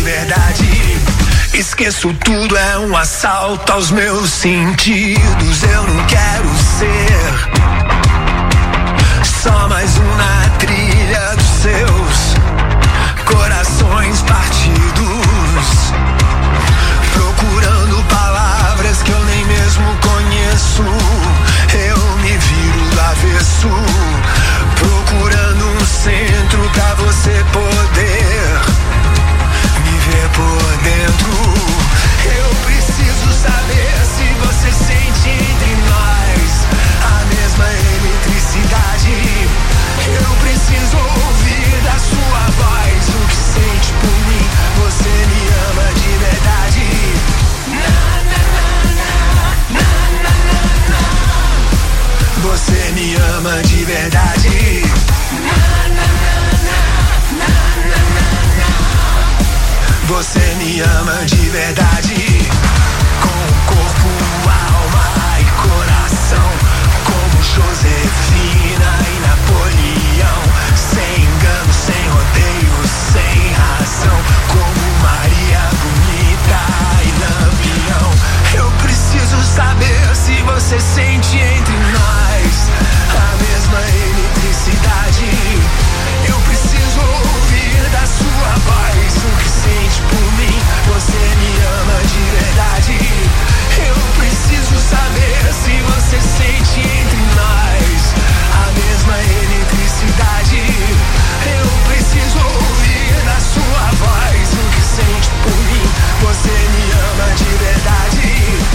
verdade. Esqueço tudo, é um assalto aos meus sentidos. Eu não quero ser só mais um na trilha dos seus corações partidos, procurando palavras que eu nem mesmo conheço. Eu me viro do avesso, procurando um centro pra você poder me ver por dentro. Eu preciso saber se você sente entre nós a mesma eletricidade. Eu preciso ouvir da sua voz o que sente por mim. Você me ama de verdade. Você me ama de verdade. Você me ama de verdade. Com o corpo, alma e coração, como Josefina e Napoleão. Sem engano, sem rodeio, sem razão, como Maria Bonita e Lampião. Eu preciso saber se você sente entre nós a mesma eletricidade. Eu preciso ouvir da sua voz o que sente por mim. Você me ama de verdade. Eu preciso saber se você sente entre nós a mesma eletricidade. Eu preciso ouvir da sua voz o que sente por mim. Você me ama de verdade.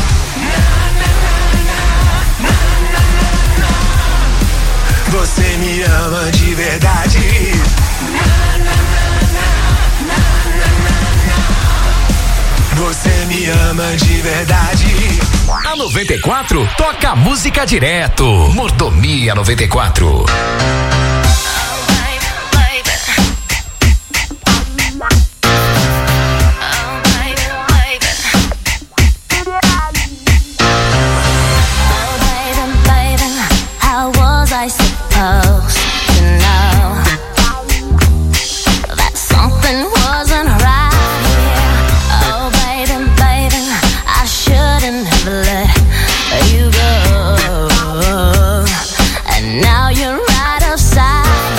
Você me ama de verdade. Você me ama de verdade. A 94 toca música direto. Mordomia 94. Now you're right upside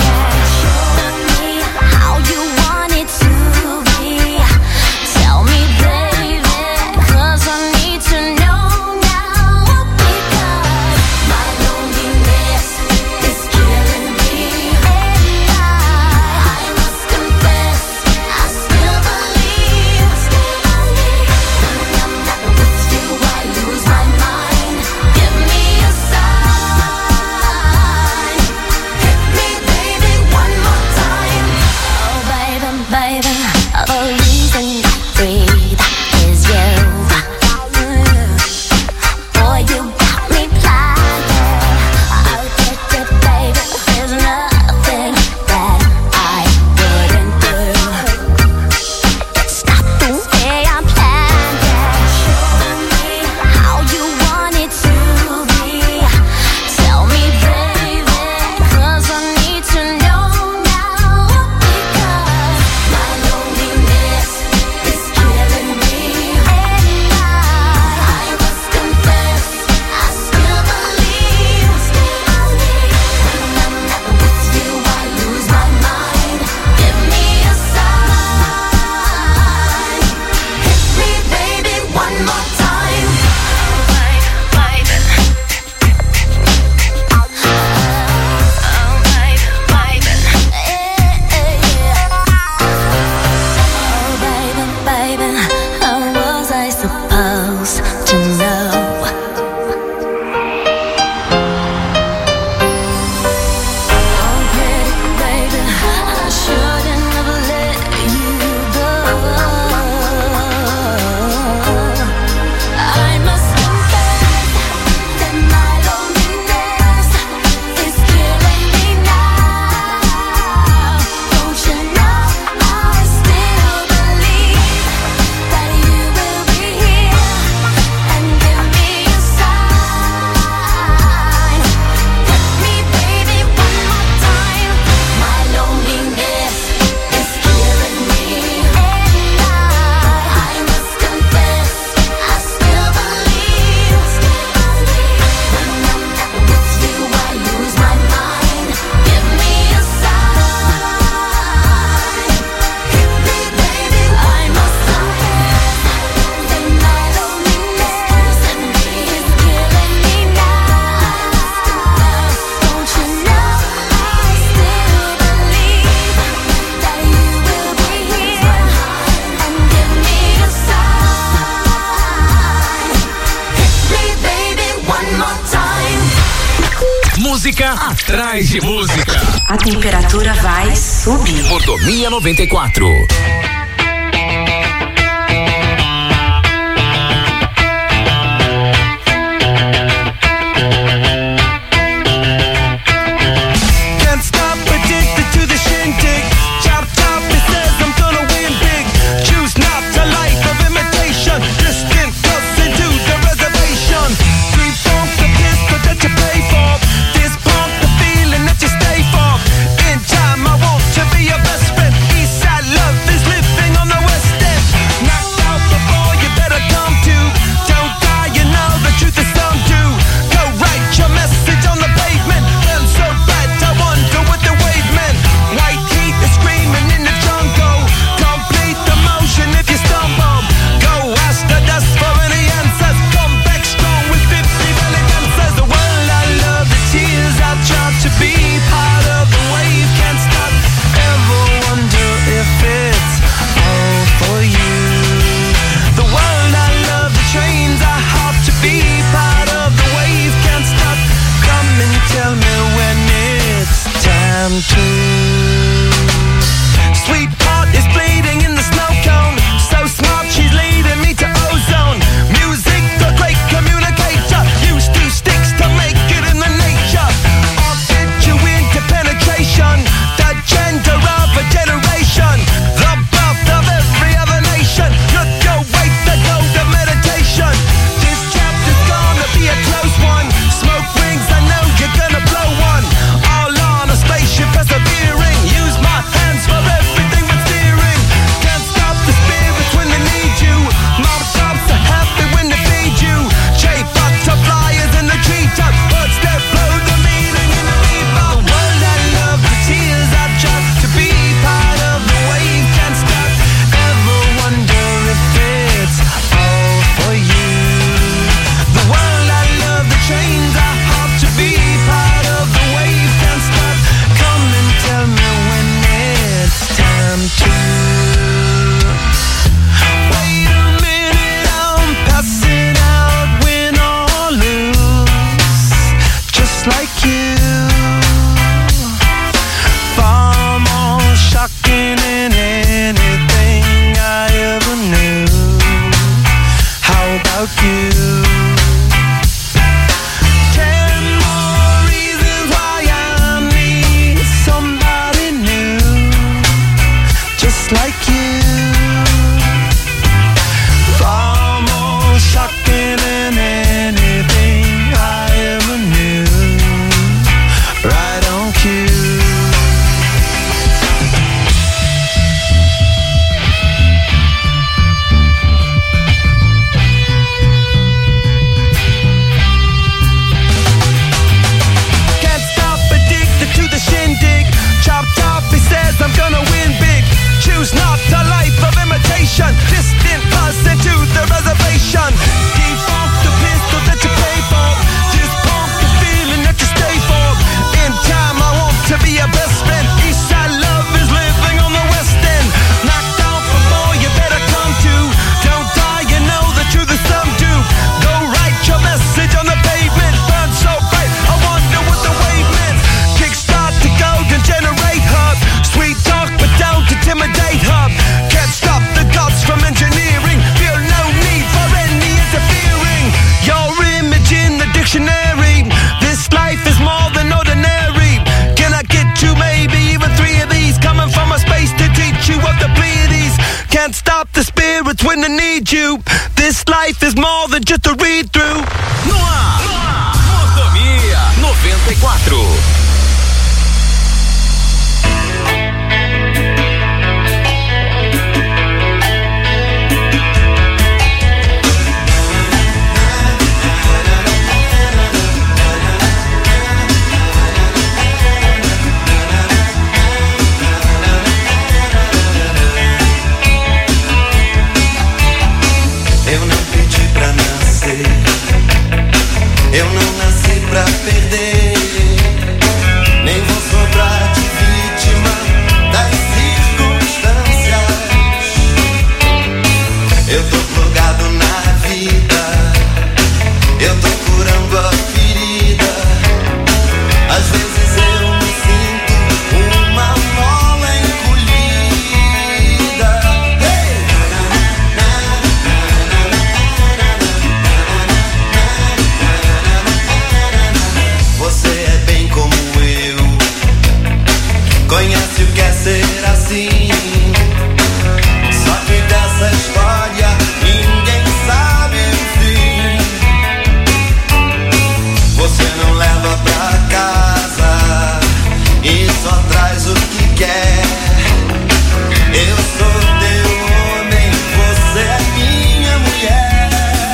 música atrás de música. A temperatura vai subir. Mordomia 94. When I need you, this life is more than just a read through. No ar, Mordomia 94. Eu não pedi pra nascer, conhece o que é ser assim. Só que dessa história ninguém sabe o fim. Você não leva pra casa e só traz o que quer. Eu sou teu homem, você é minha mulher.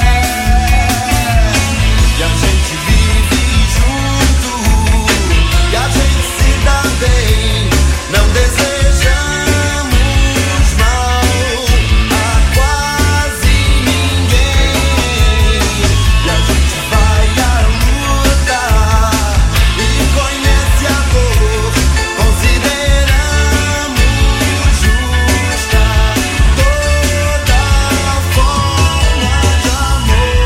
E a gente vive junto, e a gente se dá bem. Não desejamos mal a quase ninguém. E a gente vai à luta e conhece a dor. Consideramos justa toda forma de amor.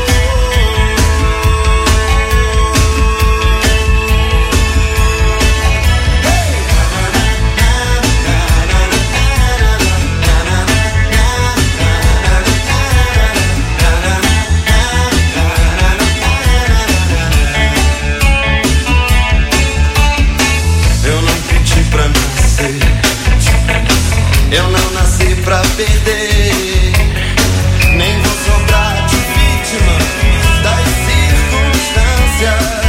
Eu não pedi pra nascer, eu não nasci pra perder, nem vou sobrar de vítima das circunstâncias.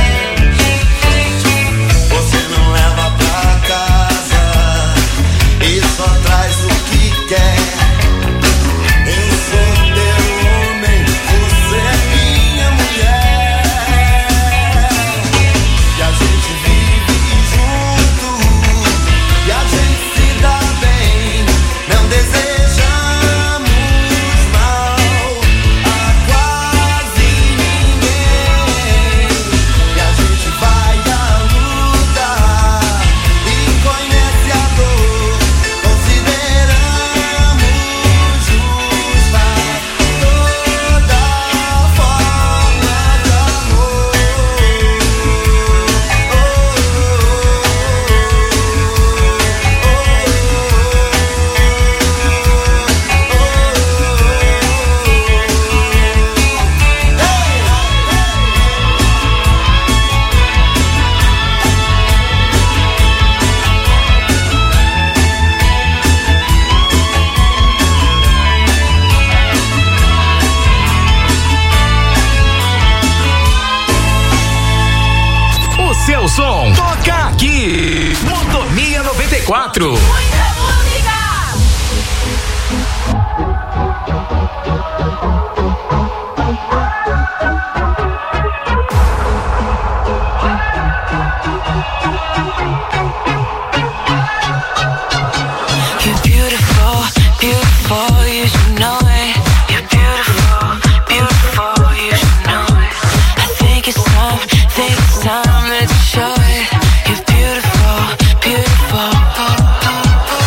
Você não leva pra casa e só traz o que quer. Eu sou teu homem, você é minha mulher. E a gente vive junto, e a gente se dá bem. Não desejamos mal a quase ninguém. E a gente vai à luta e conhece a dor. Consideramos justa toda forma de amor. O seu som toca aqui. Motomia 94. You're beautiful, beautiful, you should know it. You're beautiful, beautiful, you should know it. I think it's time that you show it. You're beautiful, beautiful.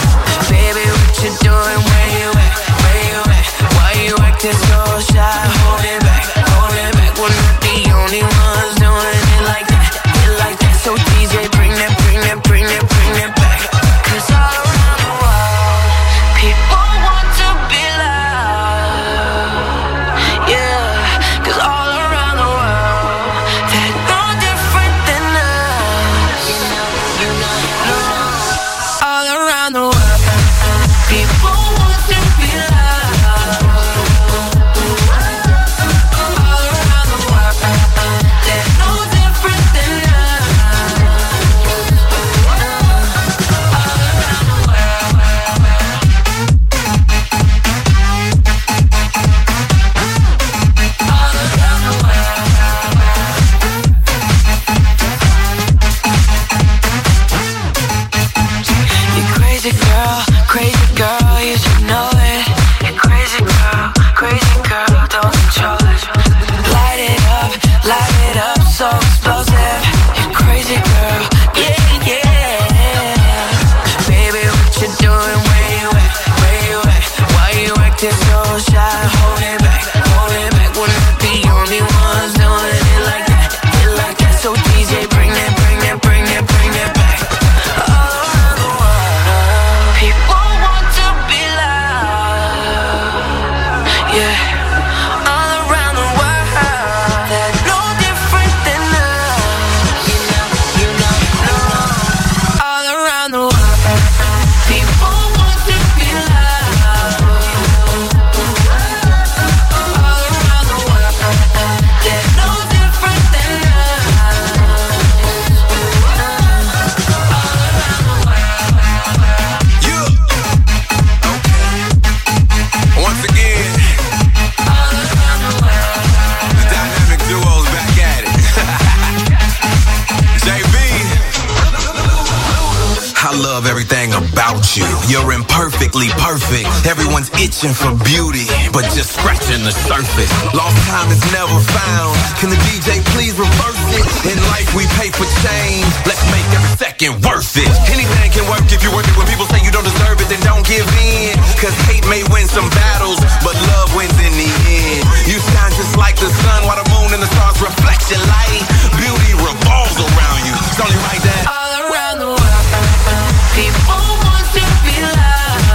love everything about you. You're imperfectly perfect. Everyone's itching for beauty, but just scratching the surface. Lost time is never found. Can the DJ please reverse it? In life we pay for change. Let's make every second worth it. Anything can work if you work it. When people say you don't deserve it, then don't give in. Cause hate may win some battles, but love wins in the end. You shine just like the sun, while the moon and the stars reflect your light. Beauty revolves around you. It's only right that all around the world, people want to be loved.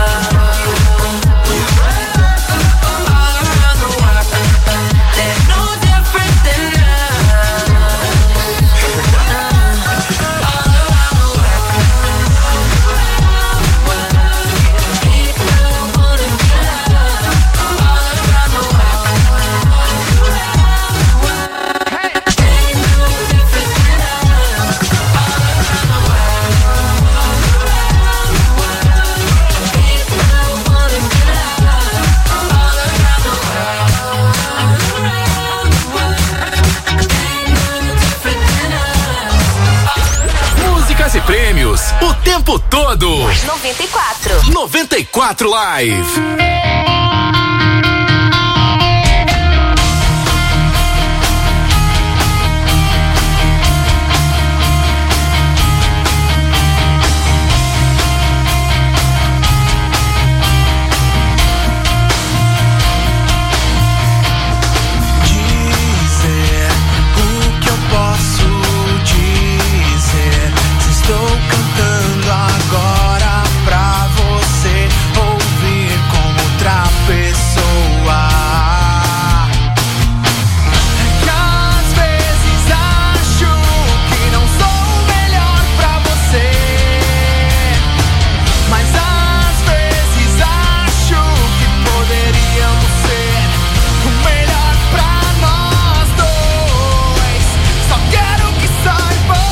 All around the world, they're no different than us. All around the world, people want to be loved. All around the world, ain't no different than us. All around the world, people want to be loved. All around the world, ain't no different than us. Músicas e prêmios o tempo todo. 94. 94 Live. dizer o que eu posso dizer. Se estou cantando agora pra você ouvir como outra pessoa. Que às vezes acho que não sou o melhor pra você, mas às vezes acho que poderíamos ser o melhor pra nós dois. Só quero que saiba,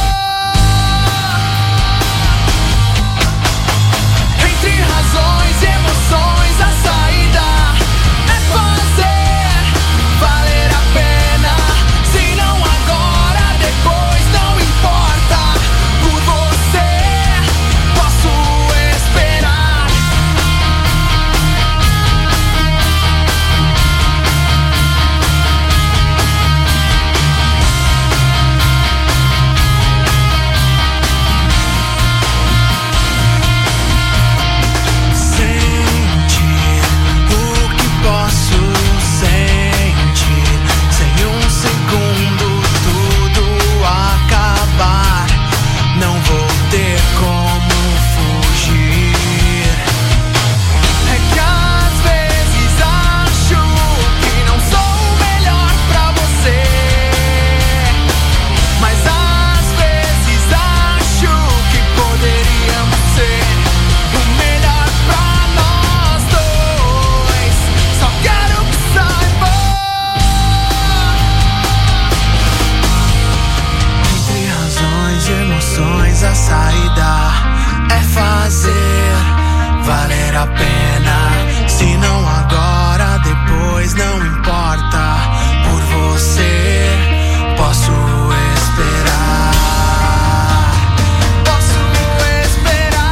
entre razões e emoções, a saída é fazer valer a pena. Se não agora, depois, não importa. Por você posso esperar. Sentir o que posso sentir. Sem um segundo tudo acabar, não vou ter como fugir. É que às vezes acho que não sou o melhor pra você, mas às vezes acho que poderíamos ser o melhor pra nós dois. Só quero que saiba, entre razões e emoções, a saída é fazer valer a pena. Se não agora, depois, não importa. Por você posso esperar. Posso esperar.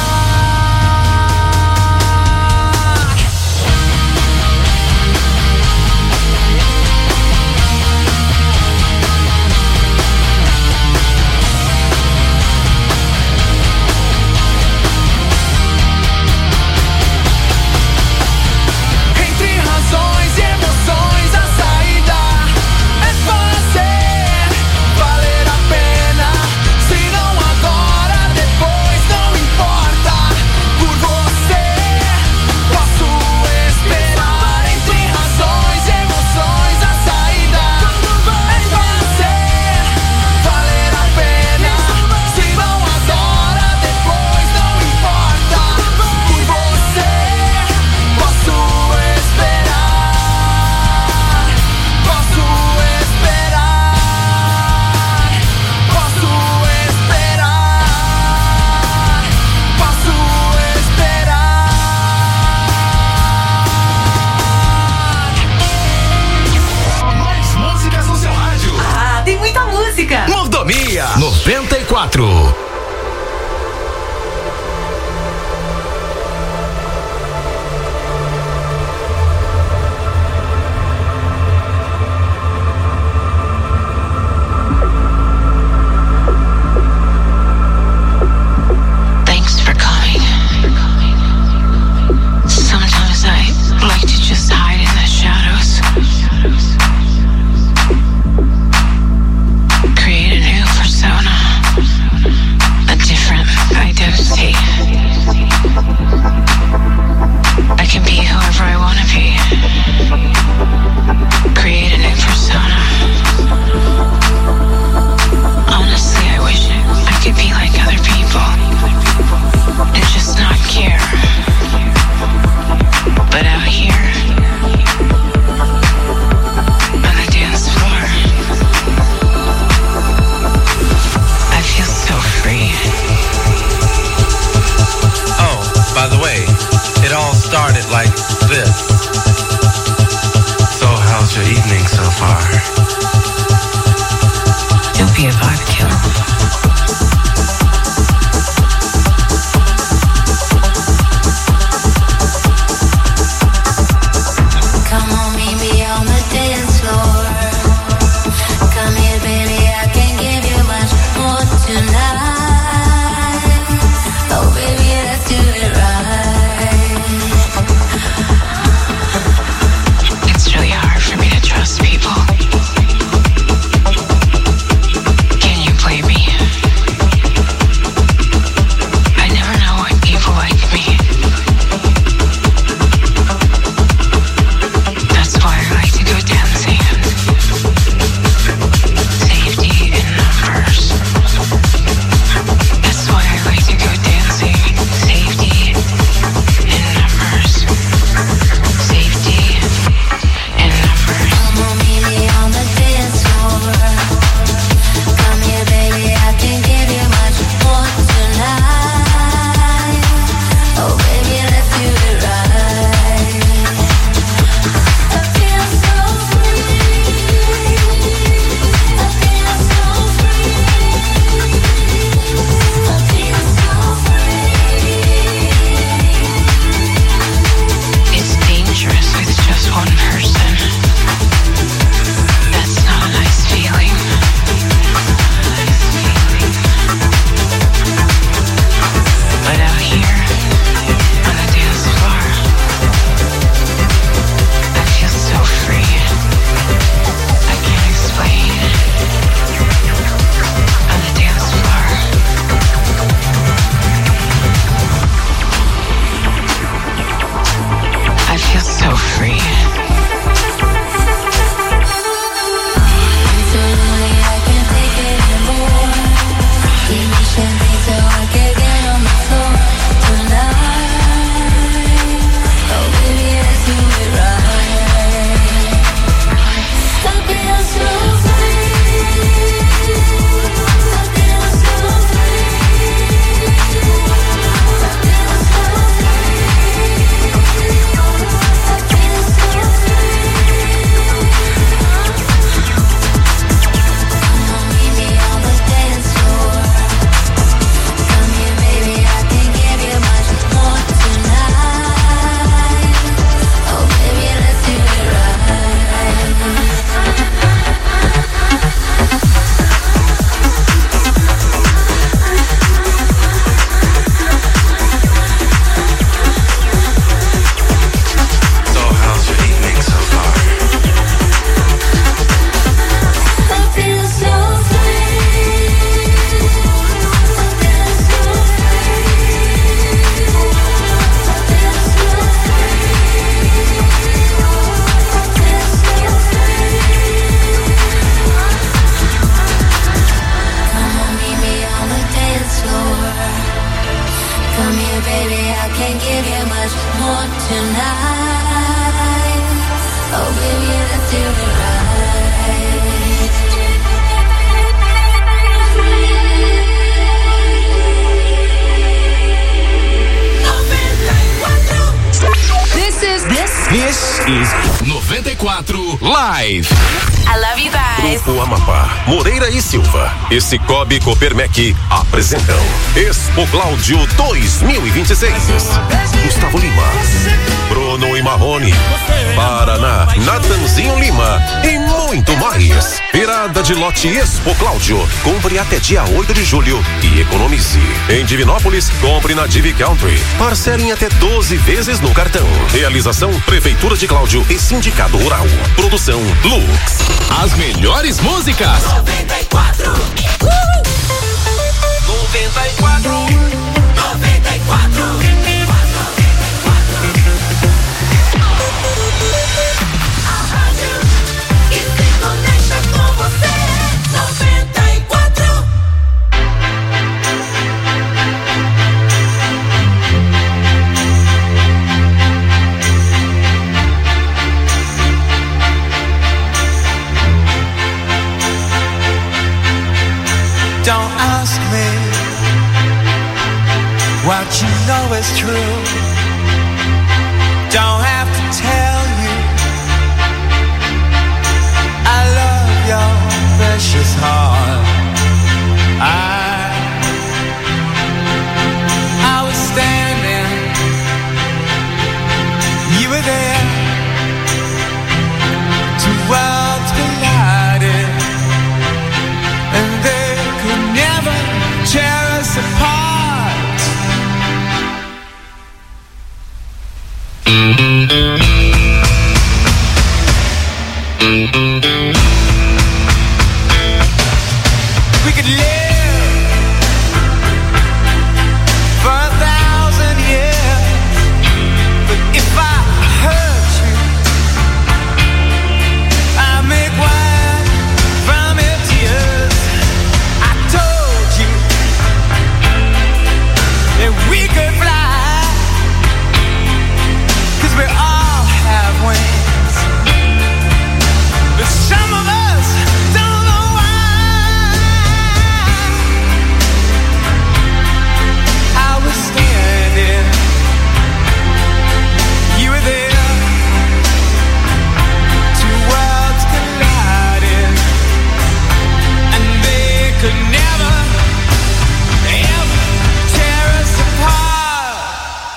Entre razões e emoções, a saída é fazer valer a pena. Se não agora, depois, não importa. Por você posso esperar. Entre razões e emoções, a saída é fazer valer a pena. Se não agora, depois, não importa. Por você posso esperar. Posso esperar. Posso esperar. Posso esperar. Mais músicas no seu rádio. Ah, tem muita música. Mordomia 94. Come here, baby, I can't give you much more tonight. Oh, baby, let's do it right. This is 94 Live. I love you guys. Grupo Amapá, Moreira e Silva e Cicobi Copermec apresentam Expo Cláudio 2026. Gustavo Lima, Bruno e Marrone, Paraná, Natanzinho Lima e muito mais. Virada de lote Expo Cláudio. Compre até dia 8 de julho e economize. Em Divinópolis, compre na Divi Country. Parcele em até 12 vezes no cartão. Realização Prefeitura de Cláudio e Sindicato Rural. Produção Lux. As melhores músicas. 94. 94. 94. A rádio que se conecta com você. 94. Don't ask me what you know is true. Don't have to tell you I love your precious heart. I was standing, you were there. Two worlds collided, and they could never tear us apart. We could live for 1,000 years, but if I hurt you, I make wine from your tears. I told you that we could fly, 'cause we all have wings, but some of us don't know why. I was standing, you were there. Two worlds collided, and they could never, ever tear us apart.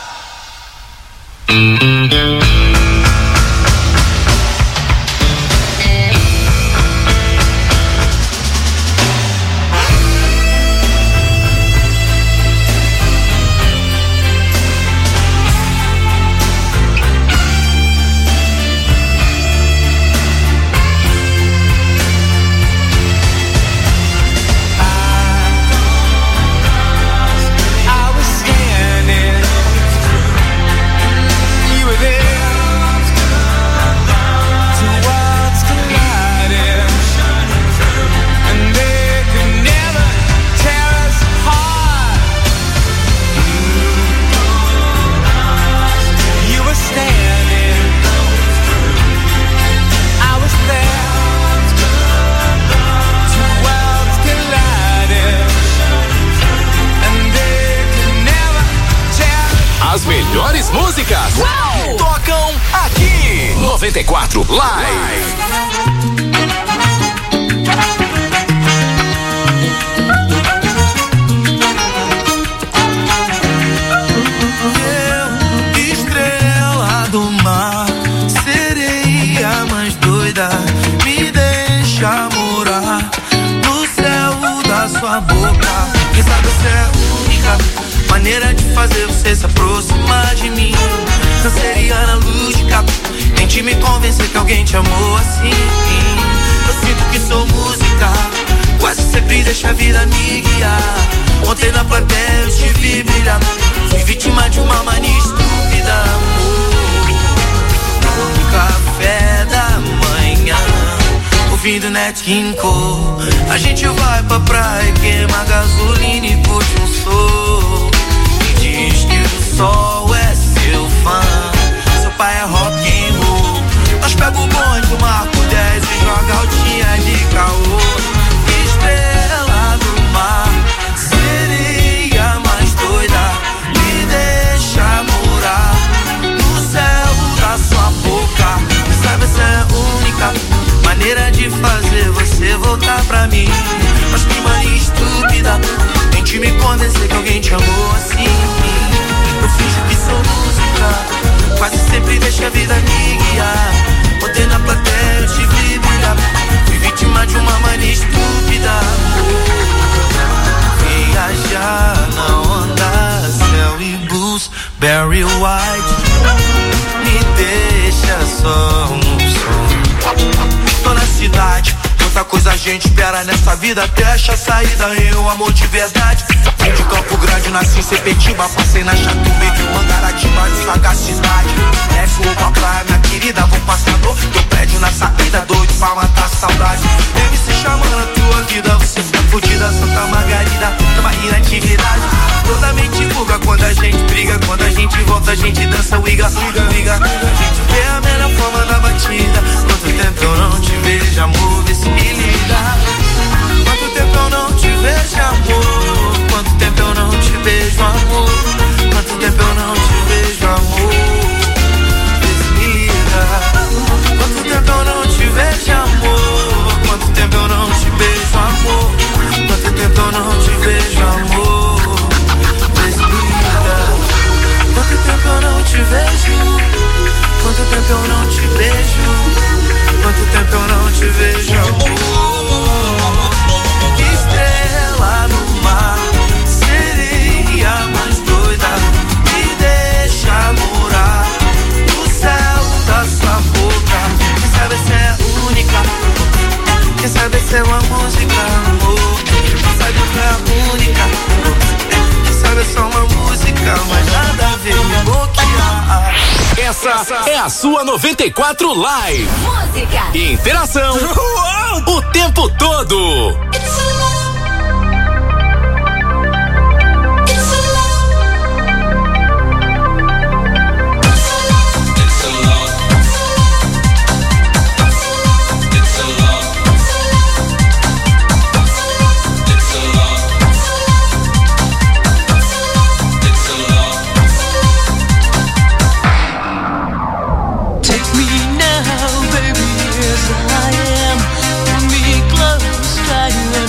I was standing, you were there. Two worlds collided, and they could never tear us apart. You were standing, I was there. Two worlds collided, and they could never tear. As melhores músicas. Tocam aqui. 94 Live. Estrela do mar, sereia mais doida, me deixa morar no céu da sua boca. Quem sabe você é única maneira de fazer você se aproximar de mim. Canceriana lúdica, tente me convencer que alguém te amou assim. Eu sinto que sou música, quase sempre deixa a vida me guiar. Ontem na plateia eu te vi brilhar, fui vítima de uma mania estúpida. Amor, no café da manhã, ouvindo Nat King Cole. A gente vai pra praia, queima gasolina e curte um sol. Me diz que Barry White, me deixa só um som. Tô na cidade, quanta coisa a gente espera nessa vida até achar saída em um amor de verdade. Vim de Campo Grande, nasci em Sepetiba, passei na Chatuba, Mangaratiba de sagacidade. Vou pra praia, minha querida, vou passador. Teu prédio na saída, doido pra matar a saudade. Deve se chamando a tua vida, você tá fudida, Santa Margarida, tamo aí na atividade. Toda mente buga quando a gente briga, quando a gente volta, a gente dança, wiga, wiga. A gente vê a melhor forma da batida. Quanto tempo eu não te vejo, amor, vê se me liga. Quanto tempo eu não te vejo, amor. Quanto tempo eu não te vejo, amor. Quanto tempo eu não te vejo, amor. Vê se me liga. Quanto tempo eu não te vejo, amor. Quanto tempo eu não te vejo, amor. Quanto tempo eu não te vejo, amor. Vê se me liga. Quanto tempo eu não te vejo. Quanto tempo eu não te vejo. Quanto tempo eu não te vejo, amor. Estrela no mar, sereia mais doida, me deixa morar no céu da sua boca. Quem sabe se é única, quem sabe se é uma música, amor. Quem sabe se é a única, quem sabe é só uma música, mas nada a ver me bloquear. Essa é a sua 94 Live. Música e interação o tempo todo. I am. Pull me close, try to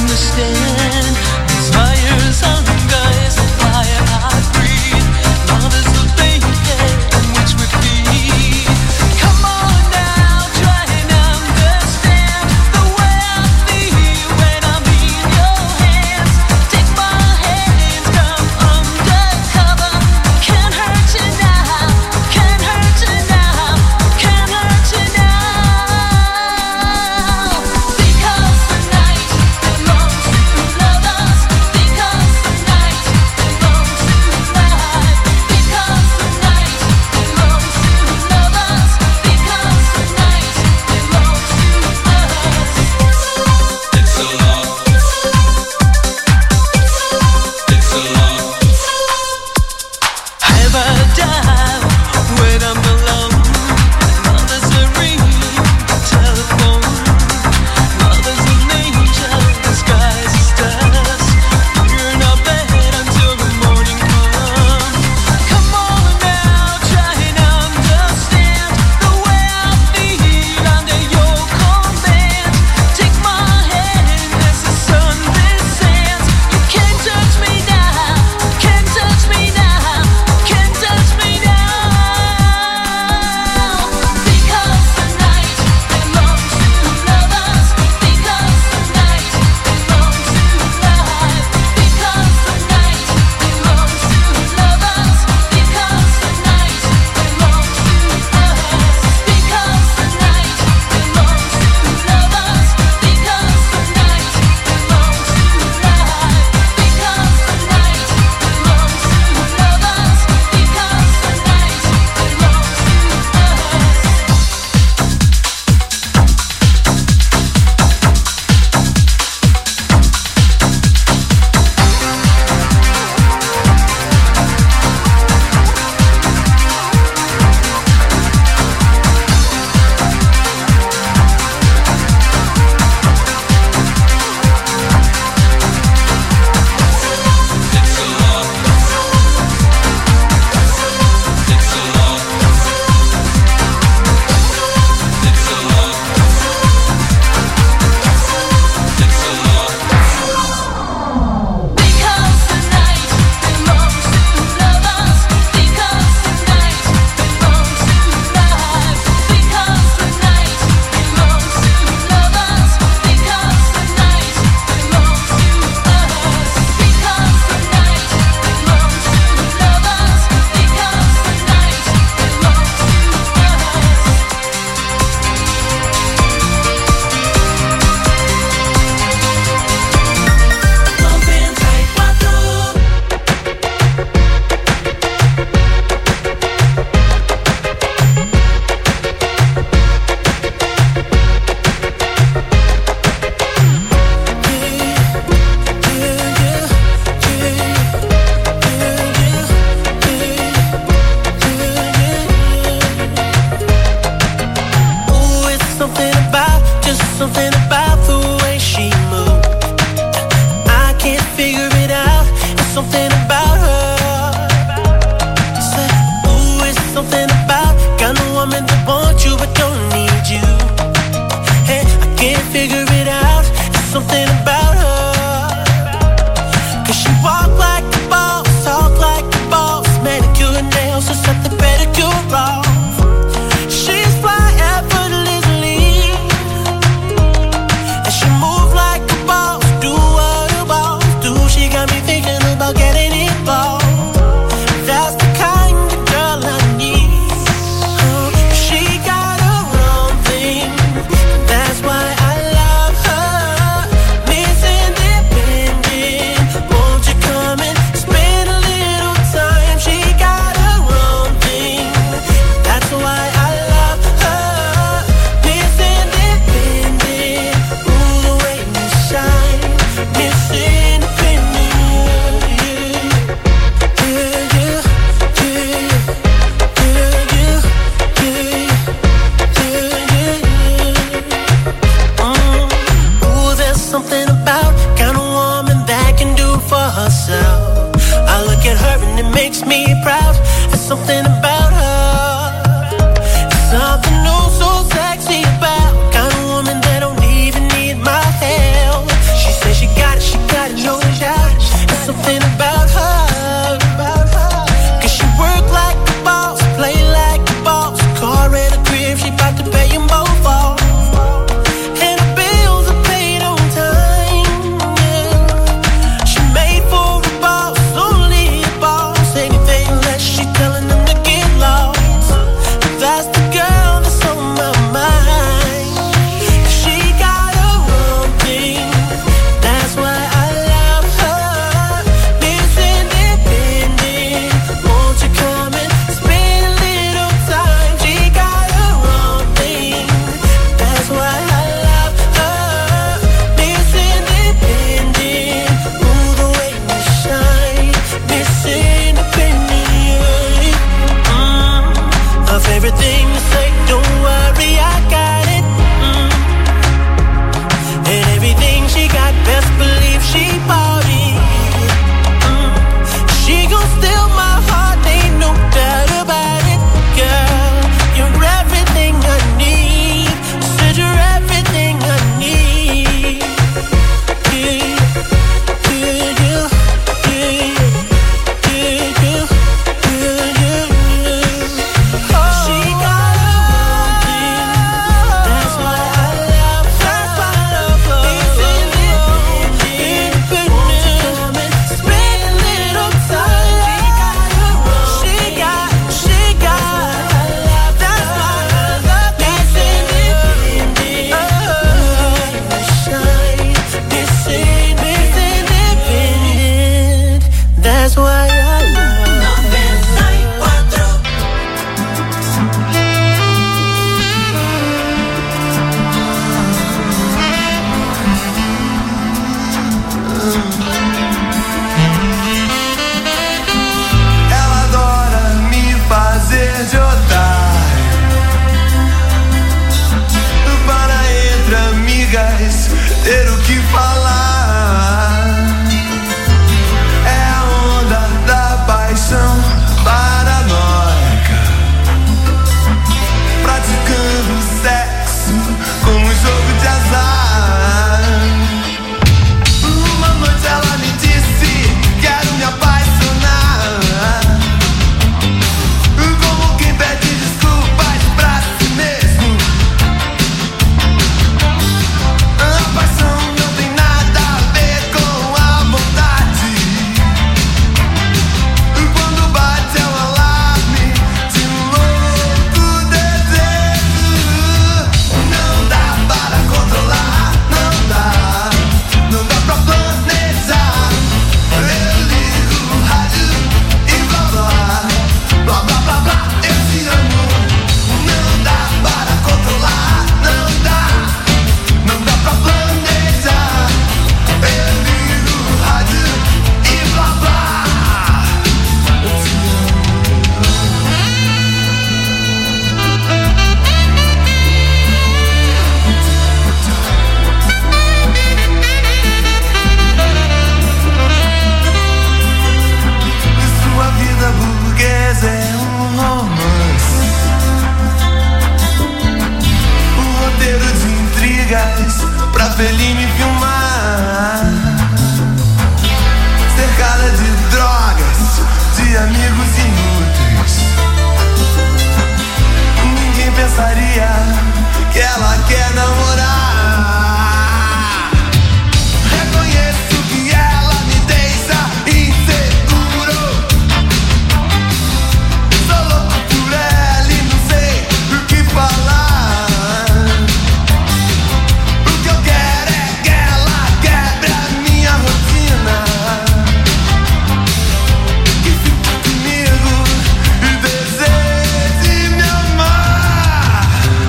proud. There's something about her. There's something oh so sexy about kind of woman that don't even need my help. She says she got it, no doubt. There's something about her. Cause she work like a boss, play like a boss. Car and a crib, she bout to pay them both off. And her bills are paid on time, yeah. She made for a boss, only a boss. Anything less, she telling them to get lost. That's the girl that's on my mind. She got her own thing, that's why I love her. Miss Independent, won't you come and spend a little time? She got her own thing, that's why I love her. Miss Independent, ooh, the way you shine. Miss Independent, her favorite thing to say, don't worry, I got it. And everything she got, best believe she bought it. She gon' steal my heart, ain't no doubt about it. Girl, you're everything I need. Said you're everything I need. She got her own thing, that's why I love her. Miss Independent, won't you come and spend a little time? She got, that's why I love Miss Independent. Shine, Miss Independent, that's why I love her. Ela adora me fazer de otário, para entre amigas ter o que falar. É a onda da paixão paranoica, praticando sexo como um jogo de azar. Uma noite ela me disse: quero me apaixonar. Como quem pede desculpas pra si mesmo. A paixão não tem nada a ver com a vontade. Quando bate é um alarme de um louco desejo. Não dá para controlar, não dá pra planejar. Eu ligo o rádio e blá blá, blá blá blá blá, eu te amo. Não dá para controlar, não dá pra planejar. Eu ligo o rádio e blá blá, eu te Sua vida burguesa é um romance, um roteiro de intrigas pra Fellini filmar. Cercada de drogas, de amigos inúteis. Ninguém pensaria que ela quer namorar. Reconheço que ela me deixa inseguro. Sou louco por ela e não sei o que falar. O que eu quero é que ela quebre a minha rotina, que fique comigo e deseje me amar.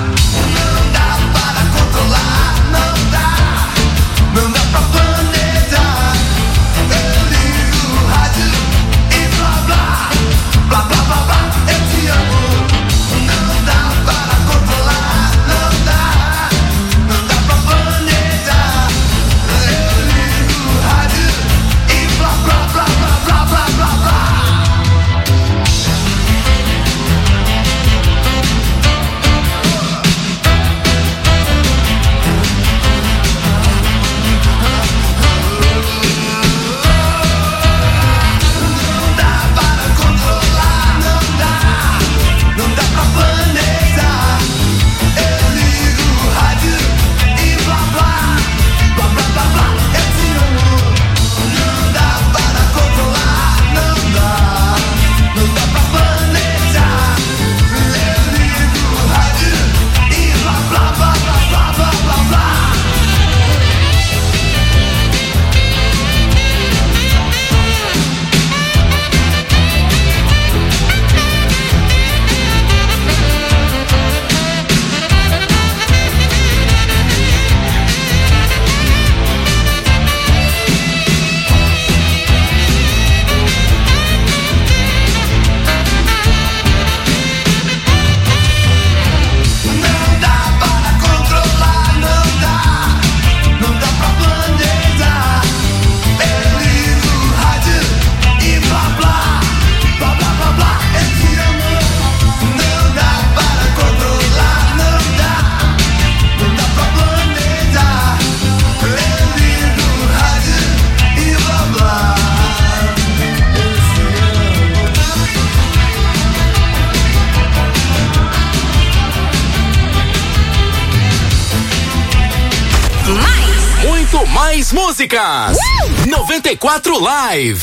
muito mais músicas. 94 Live.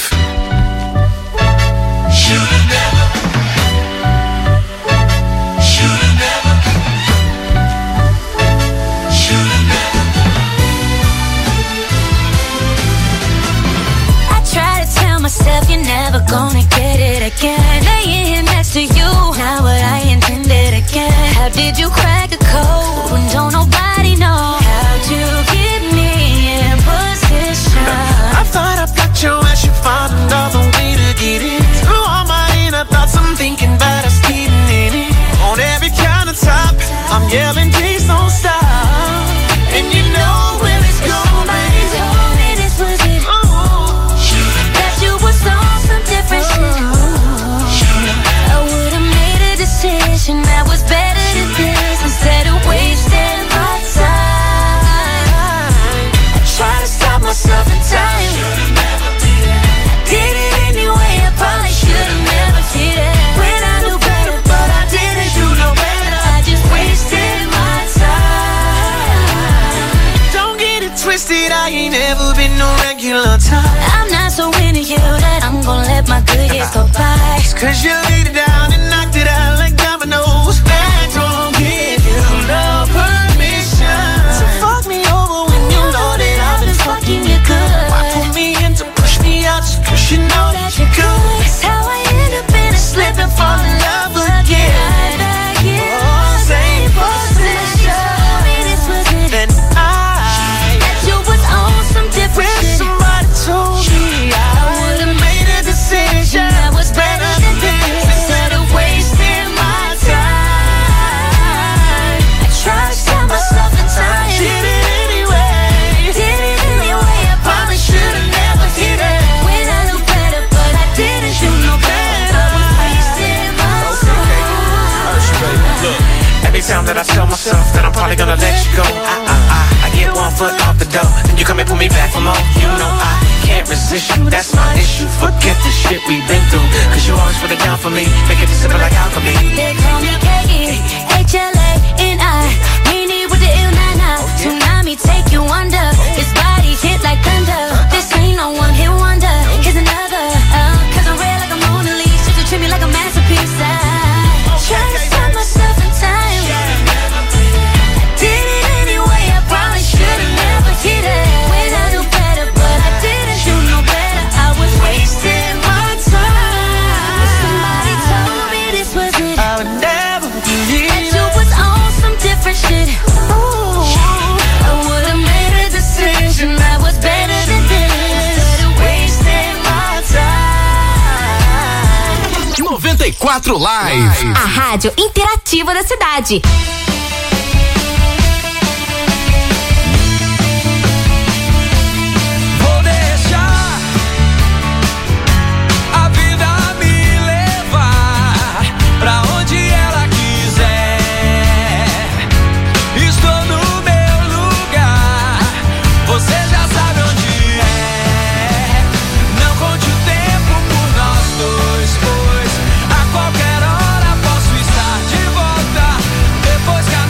Myself, you're never gonna get it again. Laying here next to you, not what I intended again. How did you crack a code when don't nobody know how to get me in position? I thought I blocked you as you found another way to get in. Through all my inner thoughts, I'm thinking about us getting in it. On every countertop, I'm yelling, please don't stop. And you know where it's going. Somebody told me this was it. That was better than this. Instead of wasting my time, I try to stop myself in time. Did it anyway, I probably should've never did it. When I knew better, but I didn't do no better. I just wasted my time. Don't get it twisted, I ain't never been no regular type. I'm not so into you that I'm gonna let my good years go by. It's 'cause you laid it down and knocked it out like dominoes. I don't give you no permission to fuck me over when you know that I've been fucking you good. Why pull me in to push me out just 'cause you know that you're good? That's how I end up in a slip and fall in love again. Oh, same position. Then that you was on some different shit. Somebody told me I would've made a decision that was better than this. Instead of wasting my time, I try to stop myself in time. Did it anyway. I probably should've never did it. When I knew better, but I didn't do no better. I was wasting my time. Look, every time that I tell myself that I'm probably gonna let you go, I get one foot off the door, and you come and pull me back for more. You know I can't resist you, that's my issue. Forget the shit we've been through, 'cause you always put it down for me, make it simple like alchemy. They call me K-E-H-L-A-N-I, meanie with the ill-na-na. Tsunami take you under, his body hit like thunder. This ain't no one hit wonder, here's another. 'Cause I'm red like a Mona Lisa, you treat me like a masterpiece. I try to stop myself in time. Did it anyway, I probably should've never did it. When I knew better, but I didn't do no better. I was wasting my time. Somebody told me this was it. I would never believe that you was on some different shit. Ooh, I would've made a decision that was better than this. Instead of wasting my time. 94 Live. A rádio interativa da cidade. Vou deixar a vida me levar pra onde ela quiser. Estou no meu lugar, você já sabe onde é. Não conte o tempo por nós dois, pois a qualquer hora posso estar de volta. Depois que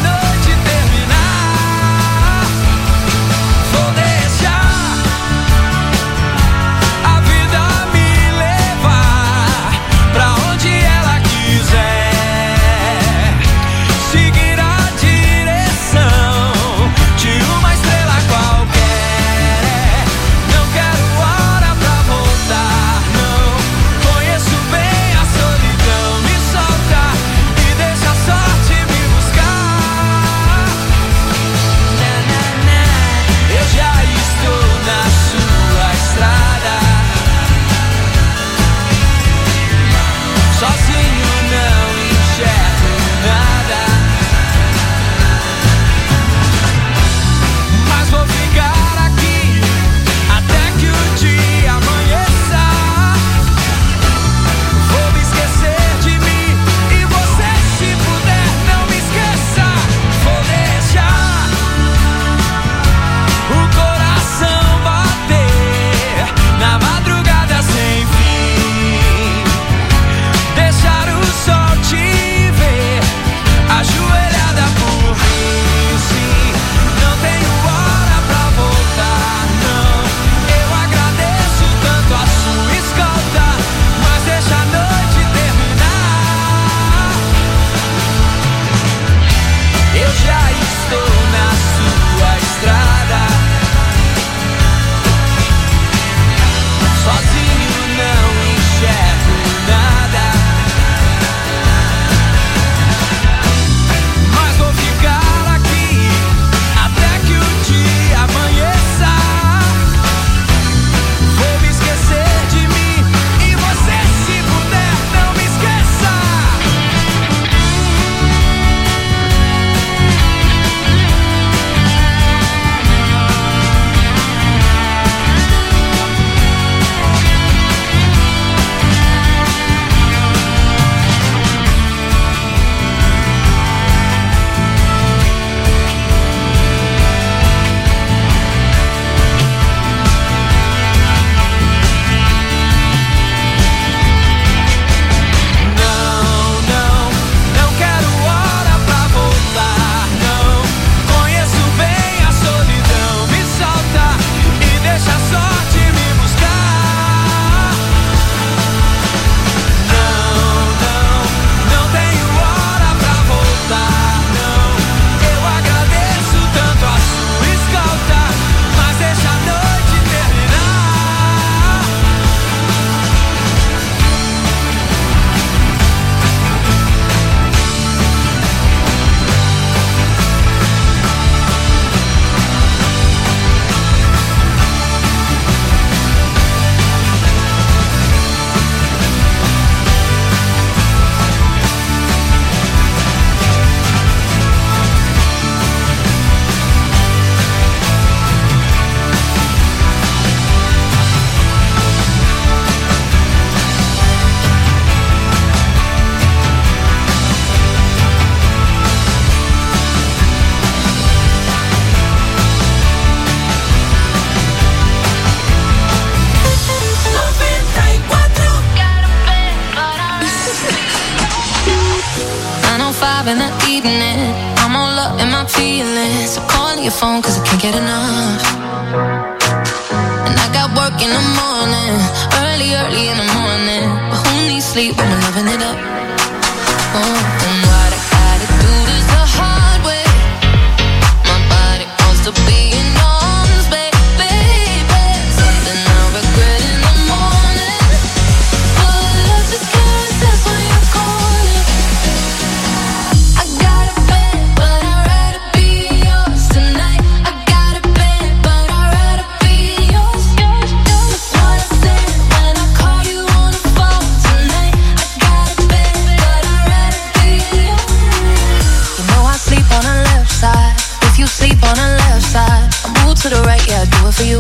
9:05 in the evening, I'm all up in my feelings. So calling your phone 'cause I can't get enough. And I got work in the morning, early in the morning. But who needs sleep when we're loving it up? Oh, and what I gotta do this the hard way. My body wants to be in arms, baby. Something I regret in the morning. But love just can't resist when you're calling. I got a bed, but I'd rather be yours tonight. I got a bed, but I'd rather be yours. That's what I said when I call you on the phone tonight. I got a bed, but I'd rather be yours. You know I sleep on the left side. If you sleep on the left side, I move to the right, yeah, I do it for you.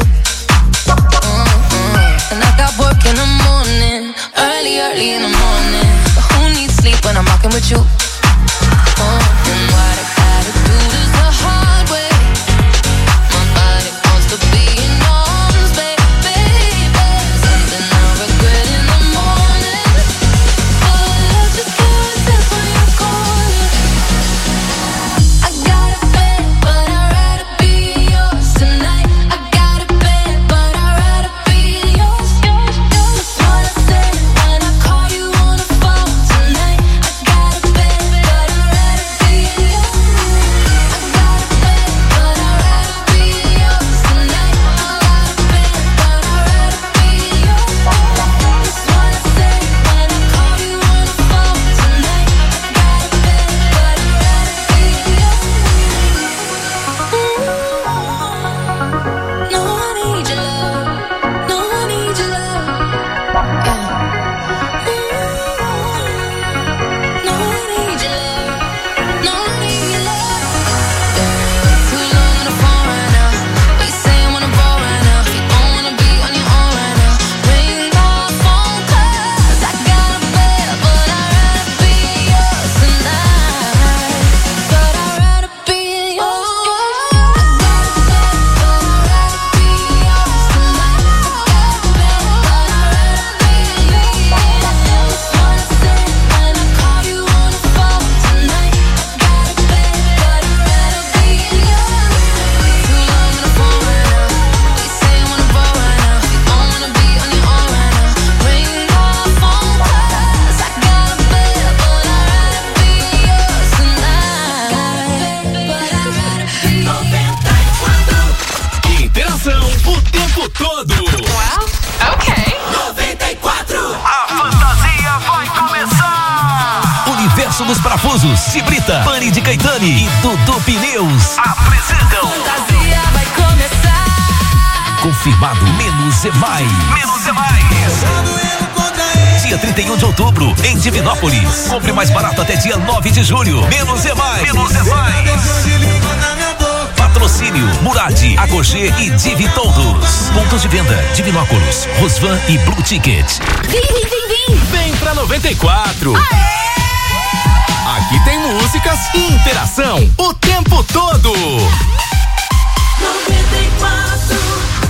And I got work in the morning, early in the morning. But who needs sleep when I'm rocking with you? And what I gotta do this the hard way. My body wants to be in arms, baby. Something I regret in the morning. But love just can't resist when you're calling. I got a bed, but I'd rather be yours tonight. I got a bed, but I'd rather be yours. That's what I said when I call you on the phone tonight. I got a bed, but I'd rather be yours. I got a bed, but I'd rather be yours tonight. I got a bed, but I'd rather be yours. That's what I said when I call you on the phone tonight. I got a bed, but I'd rather be yours. No, I need your love. No, I need your love. Yeah. No, I need your love. No, I need your love. Too long on the phone right now. What you saying when I'm bored right now? You don't wanna be on your own right now. Ring my phone 'cause I got a bed, but I'd rather be yours tonight. But I'd rather be yours. I got a bed, but I'd rather be yours tonight. I got a bed, but I'd rather be yours. That's what I said when I call you on the phone tonight. I got a bed, but I'd rather be yours. Too long on the phone right now. What you saying when I'm bored right now? You don't wanna be on your own right now. Ring my phone 'cause I got a bed, but I'd rather be yours tonight. Got a bed, but I'd rather be Interação o tempo todo. Ok. 94. A fantasia vai começar. Universo dos Parafusos, Cibrita, Pani de Caetani e Dudu Pneus apresentam fantasia vai começar. Confirmado Menos é Mais. Menos é mais. Dia 31 de outubro, em Divinópolis. Compre mais barato até dia 9 de julho. Menos é Mais. Menos é mais. Patrocínio Murad, Agogê e Divi Todos. Pontos de venda: Divinópolis, Rosvan e Blue Ticket. Vem. Vem pra 94. Aqui tem músicas e interação o tempo todo. 94.